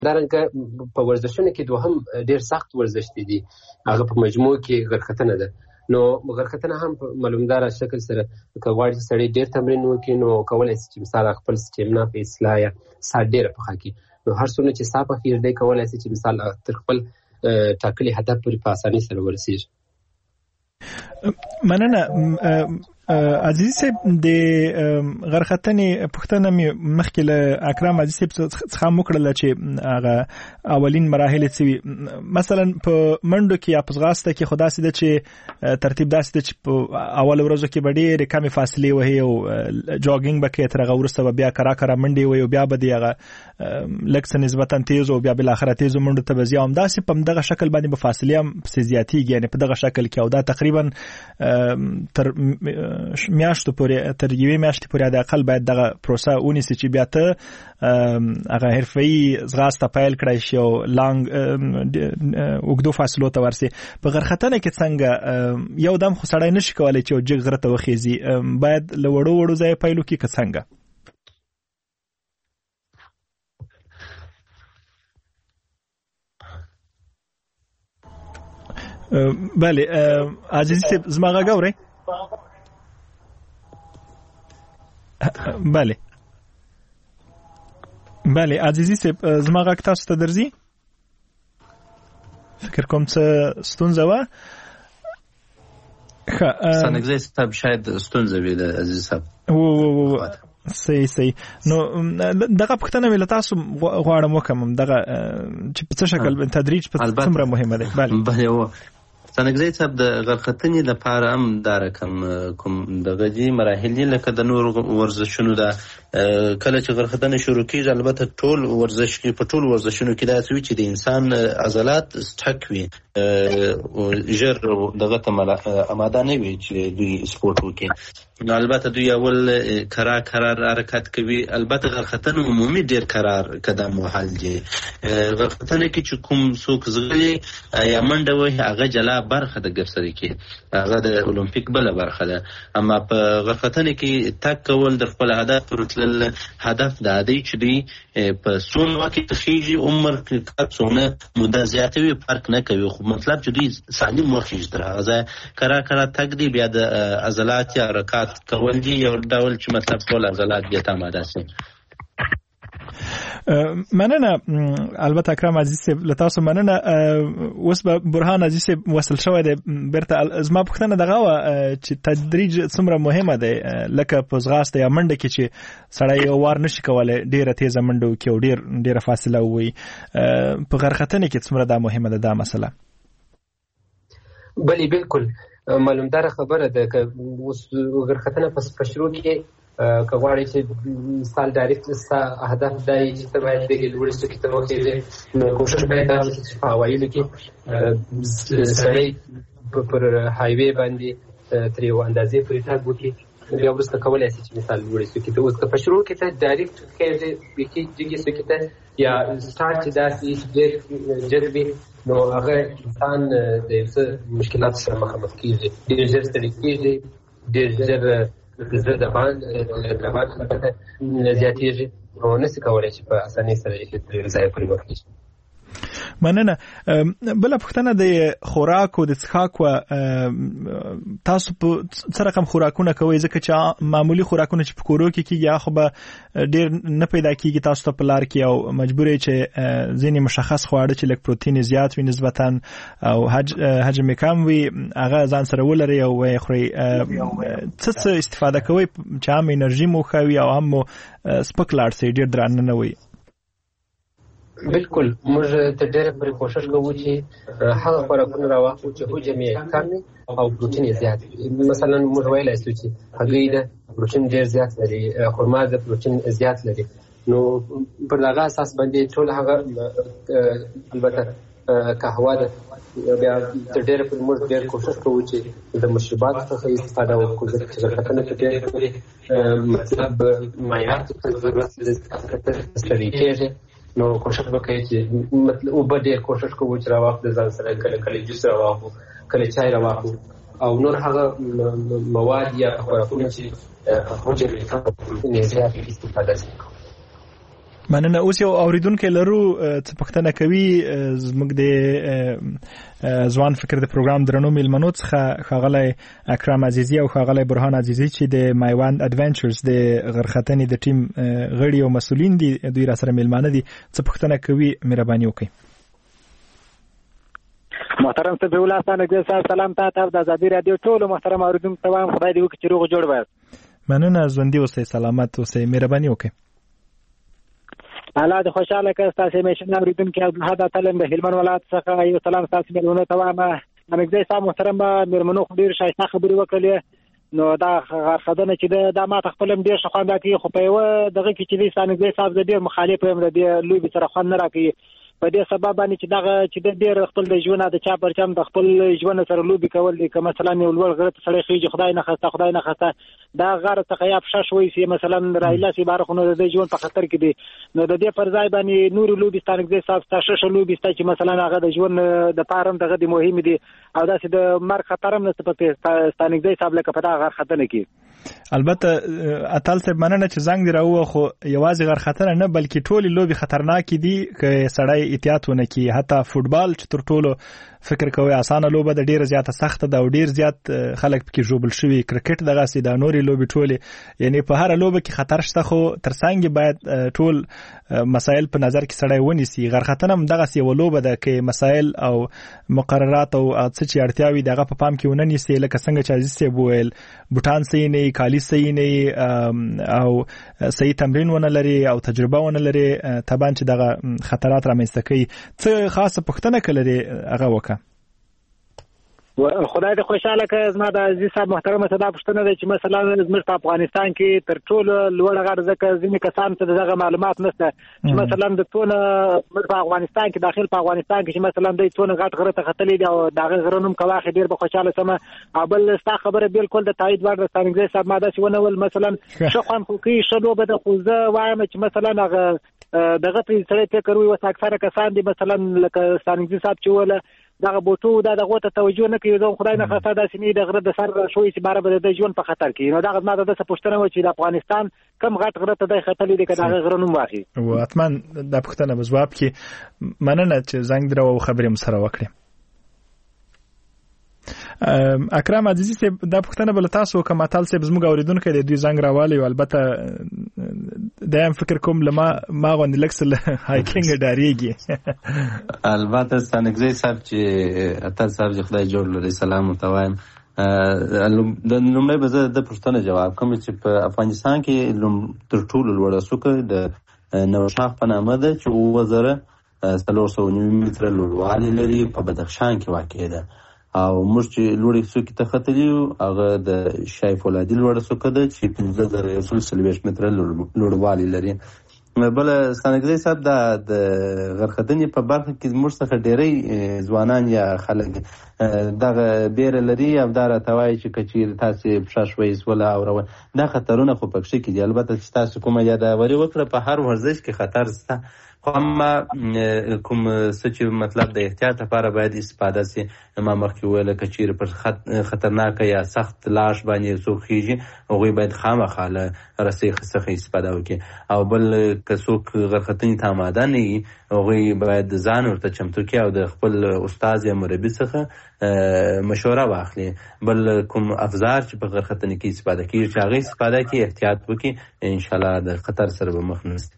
دارنګه په ورزشونو کې دوهم ډیر سخت ورزش دي هغه په مجموع کې غرختنه ده. نو غرختنه هم په معلومدار شکل سره کواړي سړی ډیر تمرین وکړي نو کولای شي چې مثال خپل سټیمنا په اصلاح یا سات ډیر په خاکي نو هر څونه چې صاحب خیر دی کولای شي چې مثال تر خپل ټاکلي هدف پورې په اسانۍ سره ورسیږي. مننه عزیز صاحب د غرختنې پښتنه مې مخکې له اکرام عزیز صاحب څخه وکړل چې هغه اولین مراحل څه مثلا په منډو کې یا په ځغاسته کې خدا سي د چې ترتیب داسې د چې په اول ورځو کې ډېرې کمې فاصلې وهي او جوګینګ بکې تر هغه وروسته بیا کرا منډې وي او بیا به دی هغه لکه نسبتا تیز او بیا بل اخره تیز منډو ته بزیا هم داسې په دغه شکل باندې په فاصلې هم زیاتېږي یعنی په دغه شکل کې او دا تقریبا تر میاشتو پورې تر یوې میاشتې پورې د اقل باید دغه پروسه ونیسي چې بیا ته هغه حرفي ځغاسته پیل کړای شي او لانګ اوږدو فاصلو ته ورسي. په غرختنه کې څنګه یو دم خو سړی نشي کولی چې جګ غره ته وخیزي باید له وړو ځای پیل وکړي که څنګه؟ بله عزیزی صاحب زما غږ اورئ؟ بله عزیزی صاحب زما غږ تاسو ته درځي؟ فکر کوم څه ستونزه وه. سنګزی صاحب شاید ستونزه وي د عزیز صاحب. صحیح. نو دغه پوښتنه مې له تاسو غواړم وکړم دغه چې په څه شکل تدریج په څومره مهمه ده. بله سنګزی صاحب د غرختنې لپاره هم دا رقم کوم دغه دي مراحل دي لکه د نور ورزشونو ده. کله چې غرختنه شروع کیږي البته ټول ورزش کې په ټول ورزشونو کې دا چې د انسان عضلات سټک وي ژر دغه ته آماده نه وي چې دوی سپورت وکړي. نو البته دوی اول کرار حرکت کوي. البته غرختنه عمومي ډیر کرار قدم وهل دي. غرختنه کې چې کوم څوک زغلي یا منډه وهي هغه جلا برخه د ګرځري کې هغه د اولمپیک بل برخه ده. اما په غرختنه کې تک کول د خپل هدف پرتل هدف د عادي چې دی په سون وخت تخیجی عمر کې څونه مده زیاتوي فرق نه کوي خو مطلب چې دوی سالم وخیږي تر هغه کرا تک دی بیا د عضلات یا حرکات کول دي یو ډول چې مطلب ټول عضلات بیا تماده شي. مننه البته اکرام عزیز صاحب له تاسو مننه. اوس به برهان عزیز صاحب وصل شوی دی بیرته زما پوښتنه دغه وه چې تدریج څومره مهمه دی لکه په ځغاسته یا منډه کې چې سړی یو وار نشي کولی ډېره تیزه منډه وکړي او ډېره فاصله ووایي په غرختنې کې څومره دا مهمه ده دا مسله؟ بلی بالکل معلومدار خبره ده که اوس غرختنه په شروع کې که غواړې چې مثال ډایرکټ ستا هدف دا وي چې ته باید دغې لوړې څوکې ته وخېژې نو کوښښ باید دا وکړي چې په هوایلو کې سړی پر هایوې باندې تر یو اندازې پورې تګ وکړي بیا وروسته کولی شي چې مثال لوړې څوکې ته. اوس که په شروع کې ته ډایرکټ خېژې بیخي جګې څوکې ته یا سټارټ چې داسې ډېر جګ وي نو هغه انسان د یو څه مشکلاتو سره مخامخ کېږي. ډېر ژر ستړي کېږي ډېر ژر زه د باندې زیاتېږي نو نسي کولی چې په اسانۍ سره یې ځای پورې وخېږي. مننه. بله پوښتنه د خوراکو د څښاکو تاسو په څه رقم خوراکونه کوئ ځکه چې معمولي خوراکونه چې په کورو کې کېږي خو به ډېر نه پیدا کېږي تاسو ته په لار کې او مجبور یې چې ځینې مشخص خواړه چې لږ پروتین زیات وي نسبتا او حجم یې کم وي هغه ځان سره ولرئ او ویې خورئ. څه استفاده کوئ چې هم انرژي مو ښه وي او هم مو سپک لاړ شئ ډېر درانه نه وي؟ بالکل موږ تر ډېره پورې کوښښ کوو چې هغه خوراکونه راواخلو چې حجم یې کم وي او پروټین یې زیات وي. مثلا موږ ویلی شو چې هګۍ ده پروټین ډېر زیات لري خرما ده پروټین زیات لري نو پر دغه اساس باندې ټول هغه البته قهوه ده بیا تر ډېره پورې موږ ډېر کوښښ کوو چې د مشروباتو څخه استفاده وکړو ځکه چې غرختنه کې ډېر پورې مطلب مایعاتو ته ضرورت ستړي کېږي نو کوښښ وکړئ چې مطلب اوبه ډېر کوښښ کوو چې راواخلو د ځان سره کله جوس راواخلو کله چای راواخلو او نور هغه مواد یا خوراکونه چې حجم یې کم یې زیات استفاده کوو. مننه. اوس یو اوریدونکو لرو څه پوښتنه کوي زموږ د ځوان فکر د پروګرام درنو میلمنو څخه ښاغلی اکرم عزیزی او ښاغلی برهان عزیزی چې د مایوند اډونچرز د غرختنې د ټیم غړي او مسؤلین دي، دوی را سره میلمانه دي. څه پوښتنه کوي مهرباني وکړئ. محترم صاحب ولاسانه صاحب سلام تاسو د ازادي رادیو ټول محترم اوریدونکو ته خدای دې وکړي چې روغ جوړ وای. مننه، ژوندي اوسئ، سلامت اوسئ، مهرباني وکړئ. الله دې خوشاله کړي. تاسو میشن اوریدونکو عبدالحد اتلم د هلمند ولایت څخه یو سلام تاسو ملونه ته وایم. امګزي صاحب محترم میرمنو خو ډیر شایسته خبرې وکړلې. نو دا غرخدنه چې دا ما تخپلم ډیر شخوان راکې، خو په یو دغه کې چې دې سانګزي صاحب د ډیر مخالف هم د لوی سره خوان نه راکې. په دې سبب باندې چې دغه چې د ډیر خپل د ژوند د چا پرچم د خپل ژوند سره لوبي کول دي. که مثلا یو لوړ غره ته سړی خيږي، خدای نه خسته دا غره څخه یا پښه شوي سي مثلا رایلا سي بارخونه د ژوند په خطر کې دي. نو د دې پر ځای باندې نور لوبي ستانګزي صاحب تاسو لوبي ستای چې مثلا هغه د ژوند د پارم دغه د مهم دي او داسې د مرګ خطر هم نشته په ستانګزي صاحب لکه په دا غر خطر کې. البته اتل صاحب مننه چې زنګ دی راو، خو یوازې غر خطر نه بلکې ټولې لوبي خطرناک دي که سړی احتیاط ونه کړي. حتی فوتبال چې تر ټولو فکر کوي اسانه لوبه ده، ډیره زیاته سخته ده او ډیر زیات خلک پکې جوړبل شوي. کرکټ دغه سي د نوري لوبي ټوله، یعنی په هر لوبه کې خطر شته، خو ترڅنګ باید ټول مسائل په نظر کې سړی ونیسي. غرختنم دغه سي ولوبه ده کې مسائل او مقررات او څه چې اړتیاوي دغه په پام کې ونیسي، لکه څنګه چې عزیز سي بویل بوتان صحیح نه، کالی صحیح نه او صحیح تمرین ونه لري او تجربه ونه لري، طبعا چې دغه خطرات رامنځته کوي. څه خاصه پوښتنه کړلې هغه وکړه. خدای دې خوشاله کړي. زما د عزیز صاحب محترم ته دا پوښتنه ده چې مثلا زموږ په افغانستان کې تر ټولو لوړ غر ځکه ځینې کسان ته دغه معلومات نشته چې مثلا د ټول په افغانستان کې داخل په افغانستان کې چې مثلا د ټول غټ غره ته ختلې دي او دغه غرونم کواخې ډیر به خوشاله سم. ابل ستا خبره بالکل د تایید وړ د څنګه صاحب ماده چې ونول مثلا شخوان خو کې شلو به د خوزه وایم چې مثلا هغه دغه په سره فکر وي وس اکثره کسان دي مثلا لکه څنګه صاحب چې ولا دغه بوټو دغه ته توجه نه کوي. زه خدای نه خاصه د سینې د غره د سر شوې چې بار به د ژوند په خطر کې. نو دغه ماده د پښتنه و چې د افغانستان کم غټ غره ته د خطرې دي کله غره نوم واخی. او اتمن د پښتنه په جواب کې مننه چې زنګ درو خبرې مسره وکړي. اکرم عزیزی صاحب دا پښتنه بل تاسو کوم اتل صاحب زموږ اوریدونکو د دوی زنګ راوالی او البته دایم فکر کوم لما ما غوند لکسل هایکینګ ډاریږي. البته څنګه صاحب چې اتل صاحب چې خدای جوړ لري سلام متوایم. د لومړی به زه د پښتنه جواب کوم چې په افغانستان کې تر ټولو لوړه څوکه د نوشاخ په نامه ده چې 2309 متره لوړوالی لري، په بدخشان کې واقع ده. او موږ چې لوړې څوکې ته ختلي یو هغه د شای فولادي لوړه څوکه ده چې 15,040 متره لوړوالی لري. بل ستانګزی صاحب د غرختنې په برخه کې موږ څخه ډېری ځوانان یا خلک دغه بیره لري او دا راته وایي چې کچیر تاسې پښه شوئ سوله او دا خطرونه خو پکښې کې دي. البته چې تاسو کومه یاداوري وکړه په هر ورزش کې خطر شته، خو اما کوم څه چې مطلب د احتیاط لپاره باید استفاده سي. ما مخکې وویل که چیرې پر خطرناکه یا سخت لاش باندې څوک خیږي هغوی باید خامخا له رسۍ څخه استفاده وکړي. او بل که څوک غرختنې ته آماده نه وي هغوی باید ځان ورته چمتو کړي او د خپل استاد یا مربي څخه مشوره واخلي. بل کوم افزار چې په غرختنې کې استفاده کېږي چې هغې استفاده کړي، احتیاط وکړي، انشاءالله د خطر سره به مخ نه شي.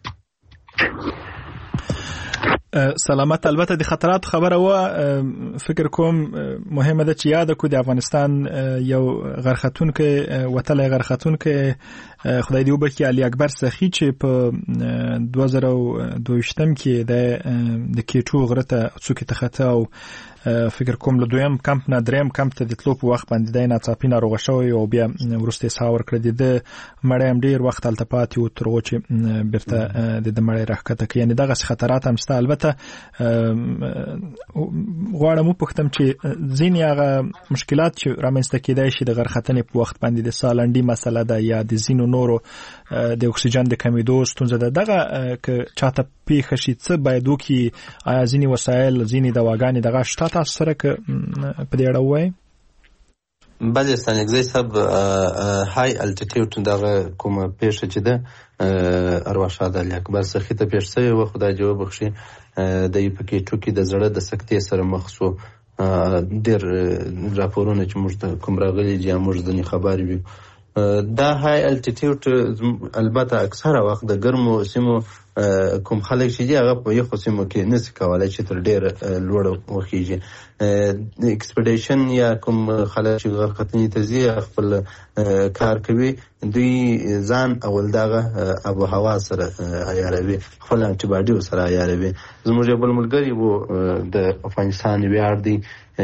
سلامت. البته د خطرات خبره و فکر کوم مهمه ده چې یاد کو د افغانستان یو غرختون کې وتل غرختون کې خدای دې وبخښي علي اکبر سخی چې په 2022 کې د کیټو غرته څوکې ته خته او فکر کوم له دویم کمپ نه دریم کمپ ته د تلو په وخت باندې د ناڅاپي ناروغ شوی او بیا ورسته ساور کړی د مړی هم ډیر وخت التپات یو تر وچه برته د مړی راکته کې. یعنی دغه خطرات هم شته. البته غواړم پوښتم چې ځینې هغه مشکلات چې رامنځته کېدای شي د غرختنې په وخت باندې د سالنډي مسله ده یا د ځینو نورو د اکسیجن د کمیدو ستونزه ده، دغه که چاته پیښه شي څه باید وکړي؟ آیا ځینې وسایل ځینې دواګانې دغه شته تاسو سره که په دې اړه ووایئ؟ بله ستانکزی صاحب های الټیټیوډ دغه کومه پیښه چې ده ارواښاد علي اکبر سخي ته پیښ شوې وه، خدای جواب بخښي. د یې په کېټو کې د زړه د سکتې سره مخ شو. ډېر راپورونه چې موږ ته کوم راغلي دي موږ ځینې خبر وي. دا های الټیټیوډ البته اکثره وخت د ګرمو سیمو کوم خلک چې دي هغه په یخو سیمو کې نشي کولی چې تر ډېره لوړه وخیږي. اکسپیډیشن یا کوم خلک چې غرختنې ته ځي خپل کار کوي، دوی ځان اول دغه آب و هوا سره عیاروي، خپل انټي باډي سره عیاروي. زموږ یو بل ملګري و د افغانستان ویاړ دی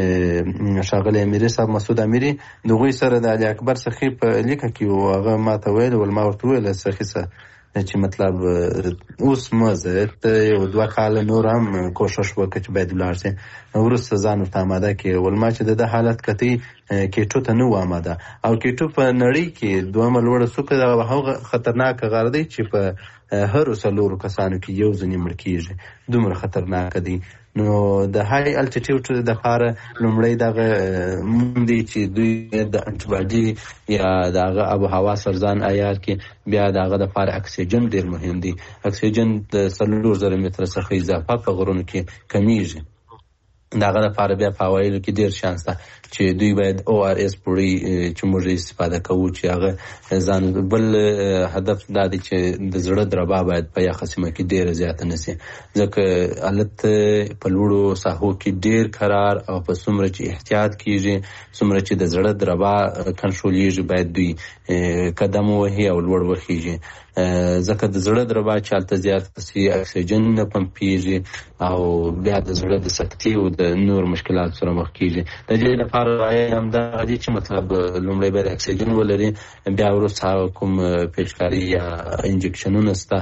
ښاغلی امیري صاحب مسعود امیري، د هغوی سره د علي اکبر سخي په لیکه کې و. هغه ما ته ویل ما ورته وویل سخي صاحب چې مطلب اوس مزه ته یو 2 کاله نور هم کوشش وکړه چې باید ولاړ شي، وروسته ځان ورته آماده کړي. ولما چې د حالت کتي کېټو ته نه و آماده، او کېټو په نړۍ کې دویمه لوړه څوکه ده، هغه خطرناکه غر دی چې په هرو 4 کسانو کې یو ځنې مړ کېږي، دومره خطرناکه دی. نو د های الټیټیوډ دپاره لومړی دغه موندي چې دوی د انټیباډي یا دغه آب و هوا سره ځان عیار کړي. بیا دغه دپاره اکسیجن ډېر مهم دی. اکسیجن د 4000 متره څخه اضافه په غرونو کې کمیږي. دغه دپاره بیا په هوایلو کې ډېر شانس ده چې دوی باید ORS پوړی چې موږ استفاده کوو، چې هغه ځان بل هدف دا دی چې د زړه دربا باید په یخه سیمه کې ډېره زیاته نه سي، ځکه الت په لوړو ساحو کې ډېر قرار او په څومره چې احتیاط کیږي څومره چې د زړه دربا کنټرولېږي باید دوی قدم ووهي او لوړ وخیږي، ځکه د زړه دربا چې هلته زیات سي اکسیجن نه پمپېږي او بیا د زړه د سکتې او د نور مشکلات سره مخ کیږي. د دې لپاره همدغه دي چې مطلب لومړی باید اکسیجن ولري، بیا وروسته کوم پیشکاري یا انجکشنونه شته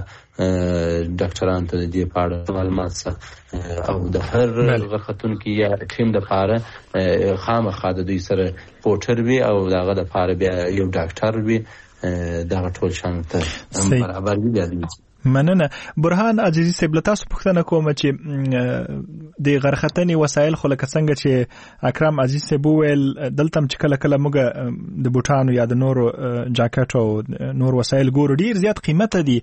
ډاکټران ته د دې په اړه معلومات شته، او د هر غرختونکي یا ټیم دپاره خامخا د دوی سره پوټر وي او دغه دپاره بیا یو ډاکټر وي، دغه ټول شان ته برابر وي. مننه. برهان عزیزي صاحب له تاسو پوښتنه کوم چې د غرختنې وسایل خو لکه څنګه چې اکرم عزیز صاحب وویل دلته چې کله کله موږ د بوټانو یا د نورو جاکټ او نور وسایل ګورو ډیر زیات قیمته دي،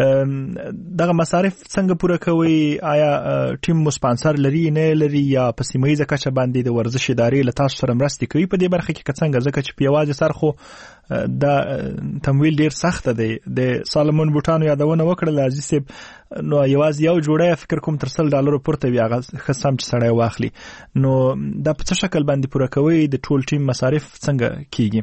دغه مصارف څنګه پوره کوي؟ آیا ټیم مو سپانسر لري نه لري، یا په سیمه ییزه کچه باندې د ورزش ادارې له تاسو سره مرسته کوي په دې برخه کې که څنګه؟ ځکه چې په یوازې سر خو دا تمویل ډیر سخت دی. د سالمون بوټانو یادونه وکړه عزیز صاحب، نو یوازې یو جوړه فکر کوم تر $100 پورته وي، هغه خصم چې سړی واخلي. نو دا په څه شکل باندې پوره کوي؟ د ټول ټیم مصارف څنګه کیږي؟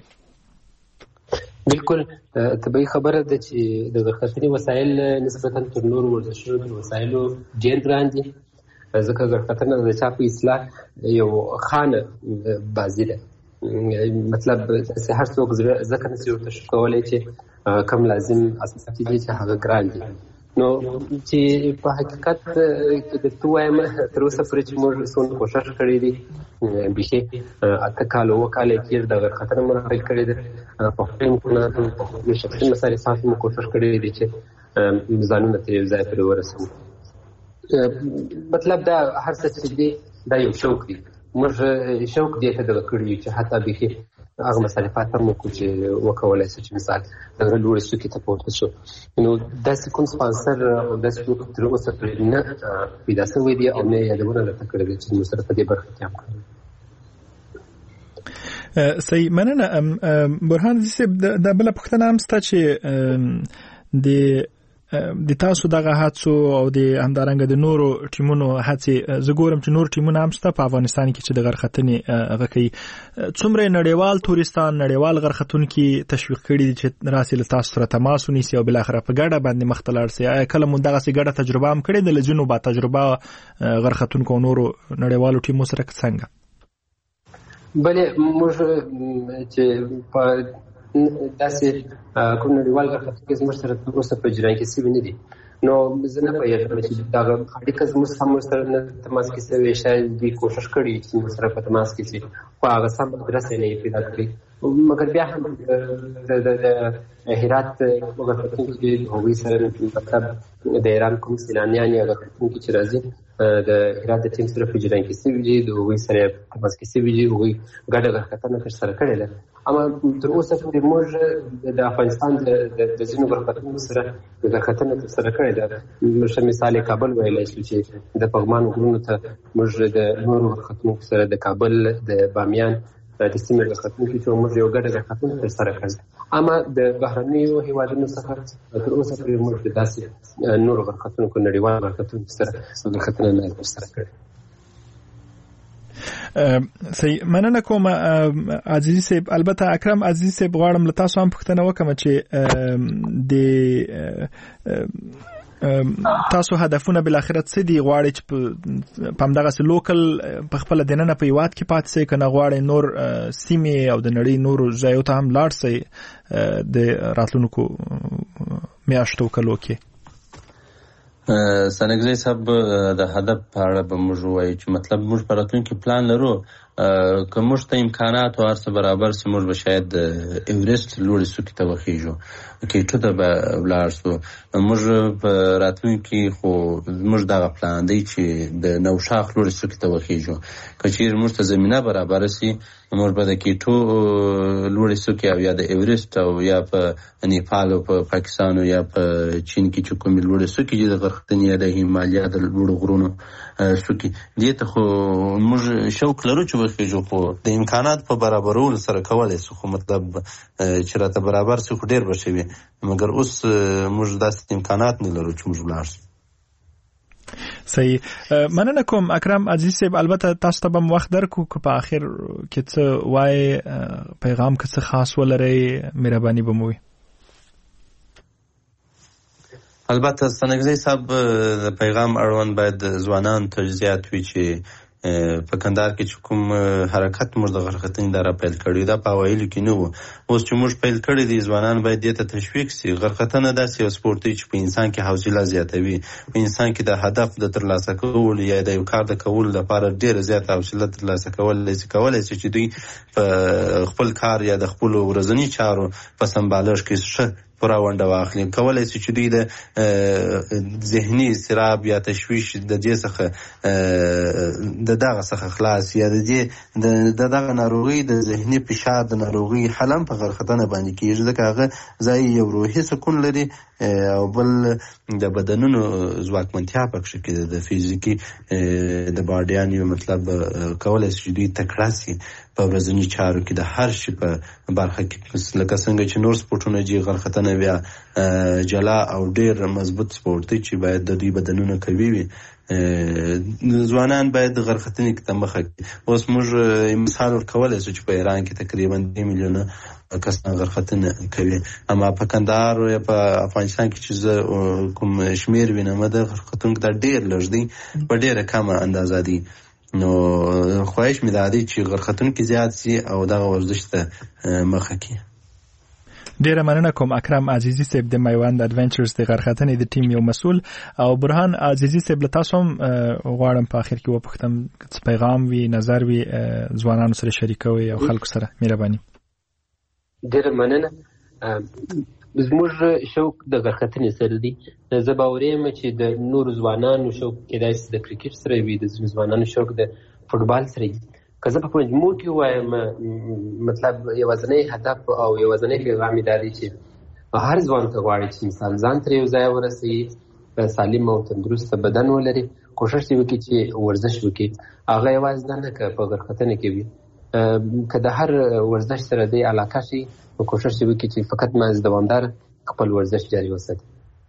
بالکل طبیعي خبره ده چې د غرختنې وسایل نسبتا تر نورو ورزشونو وسایلو ډیر ګران دي، ځکه غرختنه د چا په اصطلاح یو خانه بازي ده. مطلب هر څوک ځکه نشي ورته کولی چې کم لازم اساسي دي چې هغه ګران دي. نو چې په حقیقت کې د تو وایم تر اوسه پورې چې موږ څونه کوشش کړی دي، بيخي 8 کال او کال کې د غرختنه مرحله کړی دي، په خپل نه په شخصي مصارفات مو کوشش کړی دي چې ځانونه ته ځای پر ورسوم. مطلب دا هر څه چې دی دا یو شوق دی، موږ شوق دی ته د کړی چې حتی بيخي هغه مصارفات هم کو چې وکولای شي چې مثال د لوړ سکه ته پورته شو. نو داسې کوم سپانسر او داسې کوم تر اوسه نه پیدا شوی دی او نه یادونه لته کړی چې موږ سره په دې برخه کې هم کړی. صحیح، مننه. برهان صاحب د بل پښتنه هم ستا چې د تاسو دغه هڅو او د همدارنګ د نورو ټیمونو هڅې زګورم چې نور ټیمونه هم شته په افغانستان کې چې د غرختنې هغه کوي، څومره نړیوال تورستان نړیوال غرختونکي تشویق کړي چې راسي له تاسو سره تماس ونیسي او بل اخره په ګډه باندې مخ ته لاړ شي؟ آیا کله مو دغه ګډه تجربه هم کړې د لجنو با تجربه غرختونکو نورو نړیوالو ټیمو سره څنګه؟ بلې موږ چې په داسې کوم نړیوال غرختونکي زموږ سره تر اوسه په جریان کې سوي نه دي، نو زه نه پوهېږم چې دغه اړیکه زموږ سره تماس کې شوې، شاید دوی کوشش کړي چې زموږ سره په تماس کې شي، خو خو هغه سم ادرس یې نه پیدا کړی. مګر بیا هم د هرات غرختونکي هغوی سره مطلب د ایران کوم سیلانیان یا غرختونکي چې راځي د هرات د ټیم سره په جریان کې سوي دي، د هغوی سره تماس کې سوي دي، هغوی ګډه غرختنه ترسره کړې ده. اما تر اوسه پورې موږ د افغانستان د ځینو غرختونکو سره غرختنه ترسره کړې ده. ښه مثال کابل ویلی شو چې د پغمان غرونو ته موږ د نورو غرختونکو سره د کابل د بامیان د سیمې غرختونکو چې موږ یو ګډه غرختنه ترسره کړې. اما د بهرنیو هیوادونو څخه تر اوسه پورې موږ داسې نورو غرختونکو نړیوال غرختونکو سره غرختنه نه ترسره کړې. صحیح، مننه کوم عزیزي صاحب. البته اکرم عزیزي صاحب غواړم له تاسو هم پوښتنه وکړم چې د تاسو هدفونه بل اخرت څه دي؟ غواړئ چې په همدغه لوکل په خپل دننه په هیواد کې پاتې شئ، کنه غواړئ نور سیمې او د نړۍ نورو ځایو ته هم لاړ شئ د راتلونکو میاشتو کلو کې؟ سنګزی صاحب د هدف په اړه به موږ وایو چې مطلب موږ په راتلونکي پلان لرو که موږ ته امکانات او هر څه برابر سي موږ به شاید ایورست لوړې څوکې ته وخیږو، کیټو ته به ولاړ شو. موږ په راتلونکي خو موږ دغه پلان دی چې د نوشاخ لوړې څوکې ته وخیږو. که چیرې موږ ته زمینه برابره سي موږ به د کیټو لوړې څوکې او یا د ایورست او یا په نیپال او په پاکستان او یا په چین کې چې کومې لوړې څوکې دي د غرختنې یا د هیمالیا د لوړو غرونو څوکې دې ته خو موږ شوق لرو چې وخیږو، خو د امکانات په برابرولو سره کولی شو. خو مطلب چې راته برابر سي خو ډېر به ښه وي، مګر اوس موږ داسې امکانات نه لرو چې موږ ولاړ شو. صحیح، مننه کوم اکرم عزیز صاحب. البته تاسو ته به وخت درکو که په آخر کې څه وایي پیغام که څه خاص ولرئ مهرباني به مو وي. البته سنګزی صاحب د پیغام اړوند باید ځوانان ته زیات وي چې په کندهار کې چې کوم حرکت موږ د غرختنې اداره پیل کړی دا په اوایلو کې نه و، اوس چې موږ پیل کړی دي ځوانان باید دې ته تشویق سي. غرختنه داسې یو سپورټ دی چې په انسان کې حوصله زیاتوي، په انسان کې د هدف د ترلاسه کولو یا د یو کار د کولو لپاره ډېره زیاته حوصله ترلاسه کولی شي چې دوی په خپل کار یا د خپلو ورځني چارو په سمبالښت کې ښه پوره ونډه واخلي. کولی شي چې دوی د ذهني اضطراب یا تشویش د دې څخه د دغه څخه خلاص یا د دغه ناروغي د ذهني فشار د ناروغي حل هم په غرختنه باندې کېږي، ځکه هغه ځای یو روحي سکون لري او بل د بدنونو ځواکمنتیا پکښې کې د فزیکي د باډیانو مطلب کولی شي دوی تکړه سي په ورځني چارو کې د هر شي په برخه کې، لکه څنګه چې نور سپورټونه دي غرختنه بیا جلا او ډېر مضبوط سپورټ دی چې باید د دوی بدنونه قوي وي. ځوانان باید غرختنې کې ته مخه کړي. اوس موږ مثال ورکولی شو چې په ایران کې تقریبا 2 میلیونه کسان غرختنه کوي، اما په کندهار یا په افغانستان کې چې زه کوم شمیر وینم د غرختونکو دا ډېر لږ دی، په ډېره کمه اندازه دی. نو خواهش مې دا دی چې غرختونکي زیات سي او دغه ورزش ته مخه کړي. ډیره مننه کوم اکرم عزیزي صاحب د میوند اډونچرز د غرختنې د ټیم یو مسؤل، او برهان عزیزي صاحب له تاسو هم غواړم په اخر کې وپوښتم څه پیغام وي نظر وي ځوانانو سره شریکوي او خلکو سره مهرباني. ډیره مننه. زموږ شوق د غرختنې سره دی. زه باور یم چې د نورو ځوانانو شوق کېدای شي د کرکټ سره وي، د ځینو ځوانانو شوق د فوټبال سره وي. که زه په مجموع کې وایم مطلب یوازینی هدف او یوازینی پیغام دا دی چې هر ځوان ته غواړي چې انسان ځان تر یو ځای ورسوي، سالم او تندرسته بدن ولري، کوشش دې وکړي چې ورزش وکړي. هغه یوازې نه که په غرختنه کې وي، که د هر ورزش سره دې علاقه شي نو کوشش دې وکړي چې فقط مز دوامدار خپل ورزش جاري وساتي.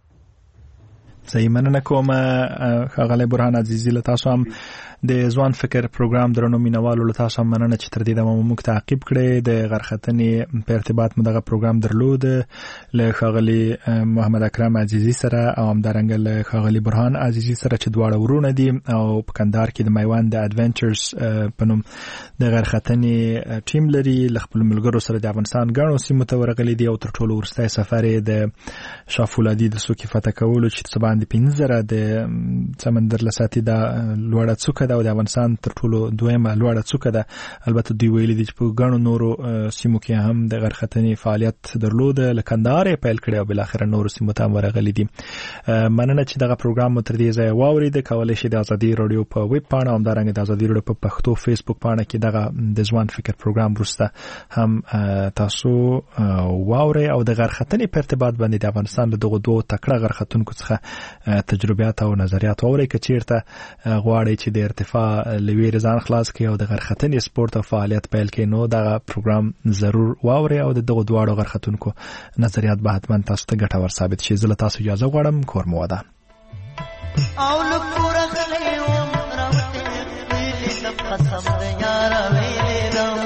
صحیح، مننه کوم ښاغلی برهان عزیزي. له تاسو هم د ځوان فکر پروګرام درنو مینوالو له تاسو هم مننه چې تر دې دمه موږ تعقیب کړئ. د غرختنې په ارتباط مو دغه پروګرام درلود له ښاغلي محمد اکرم عزیزي سره او همدارنګه له ښاغلي برهان عزیزي سره چې دواړه ورونه دي او په کندهار کې د میوند اډونچرز په نوم د غرختنې ټیم لري. له خپل ملګرو سره د افغانستان ګڼو سیمو ته ورغلي دي او تر ټولو وروستی سفر یې د شاه فولادي د څوکې فتح کولو چې سبا وړاندې 15 د سمندر لساتي دا لوړه څوکه ده او د افغانستان تر ټولو دویمه لوړه څوکه ده. البته دوی ویلي دي چې په ګڼو نورو سیمو کې هم د غرختنې فعالیت درلوده، لکه کندهار یې پیل کړی او بالاخره نورو سیمو ته هم ورغلي دي. مننه چې دغه پروګرام مو تر دې ځایه واورید. کولی شئ د ازادي رادیو په ویب پاڼه او همدارنګه د ازادي رادیو په پښتو فیسبوک پاڼه کې دغه د ځوان فکر پروګرام وروسته هم تاسو واورئ او د غرختنې په ارتباط باندې د افغانستان له دغو دوو تکړه غرختونکو څخه تجربیات او نظریات واورئ. که چیرته غواړئ چې د ارتفاع له ویرې ځان خلاص کړئ او د غرختنې سپورت او فعالیت پیل کړئ، نو دغه پروګرام ضرور واورئ او د دغو دواړو غرختونکو نظریات به حتما تاسو ته ګټور ثابت شي. زه له تاسو اجازه غواړم. کور مو وده. او لکور خلی و راوتی ویلی دم قسم دیارا ویلی دم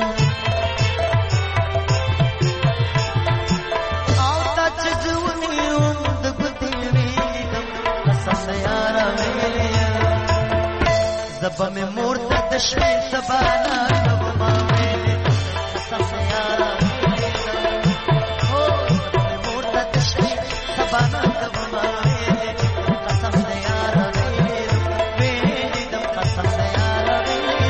او تا چجونی اند گتی ویلی دم قسم دیارا ویلی زبا می مورد دشوی سبانا کبما ویلی قسم دیارا ویلی دم زبا می مورد دشوی سبانا کبما ویلی قسم دیارا ویلی دم قسم دیارا ویلی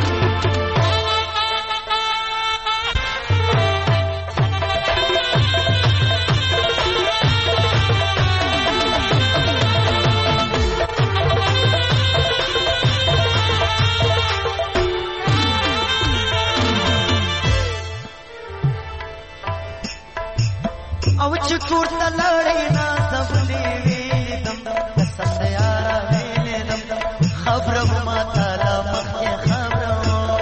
او چکور تلړې نا زبلې ویلې دم قسم دیارا ویلې دم خبره ما تعالی مخه خبره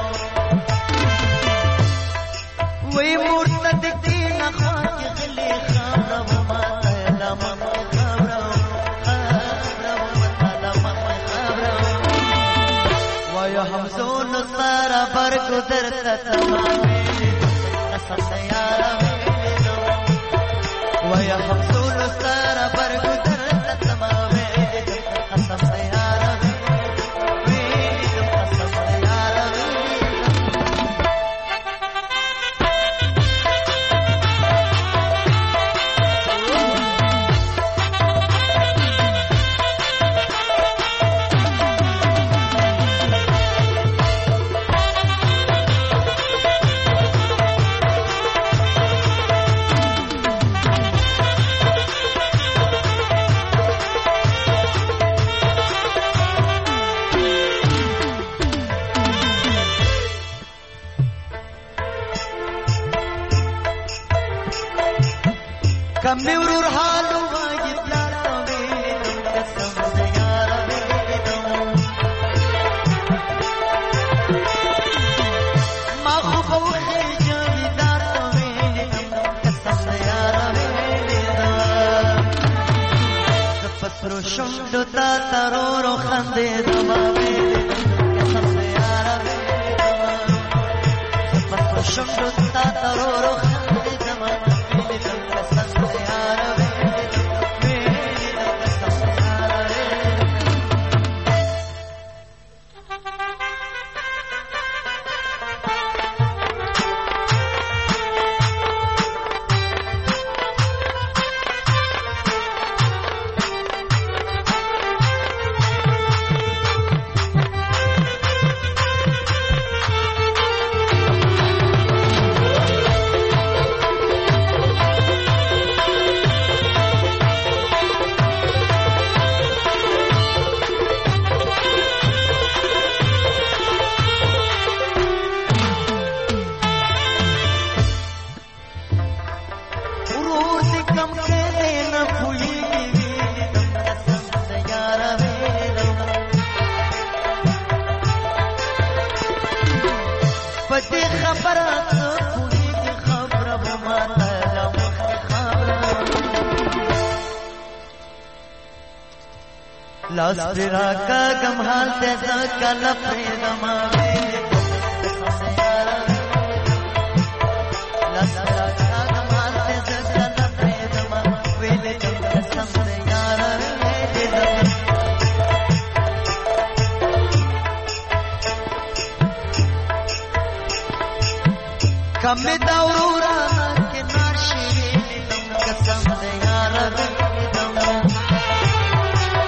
وې مرتد دین خوا کې غلې خبره ما تعالی مخه خبره ما تعالی مخه خبره وای همزون سارا بر گذرت تمام قسم دیارا ويا حصول السار برق درت تمامي قسم سيارة ويلي دم قسم سيارة کمی ورور حالو واجب لاتا ویدم قسم سیارا ویدم ما خوب وخی جاوی دارتا ویدم قسم سیارا ویدم سپسرو شمدو تا ترورو خندی دما ویدم قسم سیارا ویدم سپسرو شمدو تا ترورو خندی دما ویدم قسم سیارا ویدم قسم سیارا لاس پرا کا گم حال تیسا کل پریدما قسم سیارا لاس پرا کا گم حال تیسا کل پریدما ویلے دم قسم سیارا ویلے دم کم دورورا کے ناشی ویلے دم قسم سیارا ویلے دم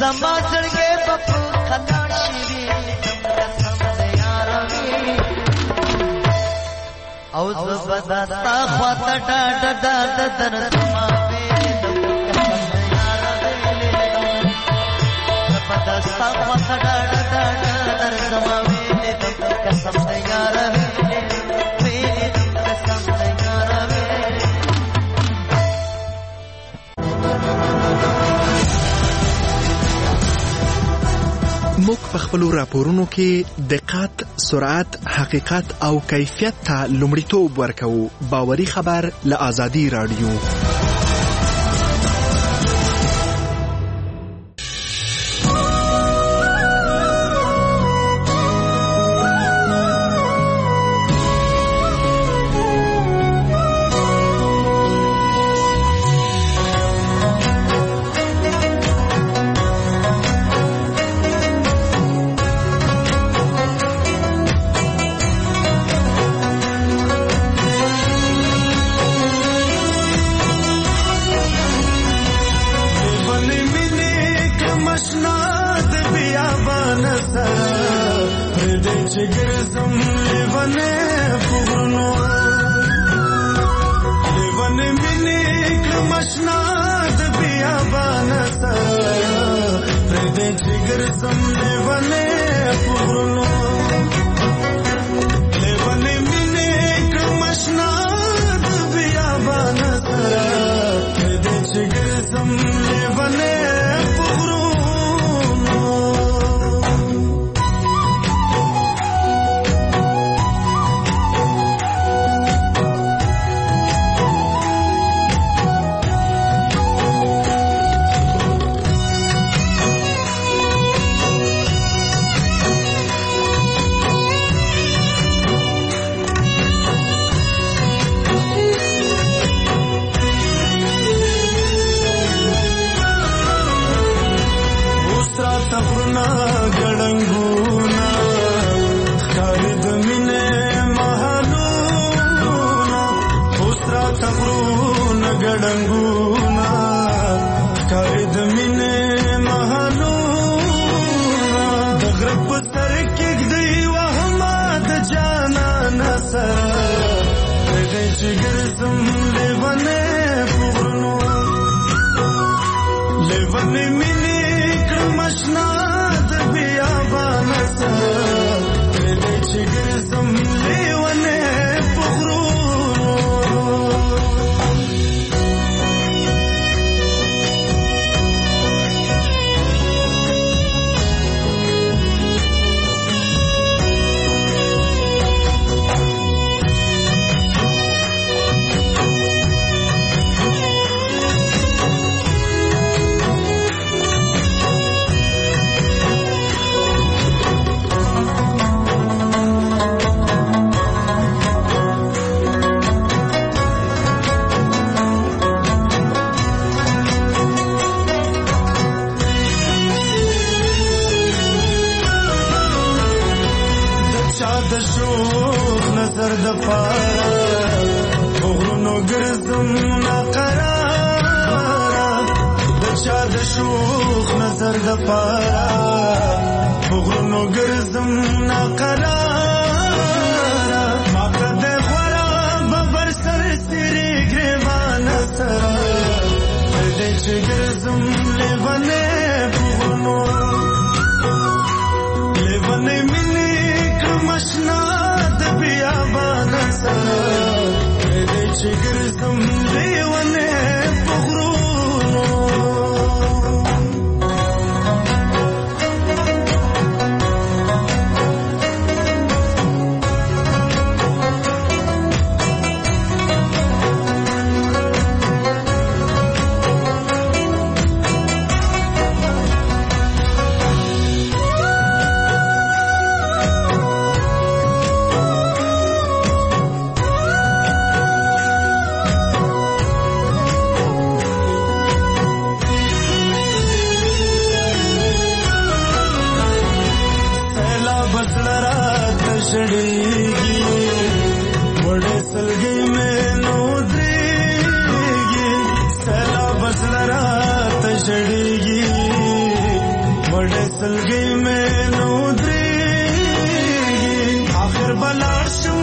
زما زړګې په خلاړ شي قسم دې یار او زبدا تا خواته ډاډ ډاډ درد ما وې قسم دې یار زبدا تا خواته ډاډ ډاډ درد ما وې قسم دې یار موږ په خپل راپورونو کې دقت، سرعت، حقیقت او کیفیت ته لومړیتوب ورکوو. باوري خبر له آزادي رادیو. مړ سلګي مې نو درې اخر بلار شو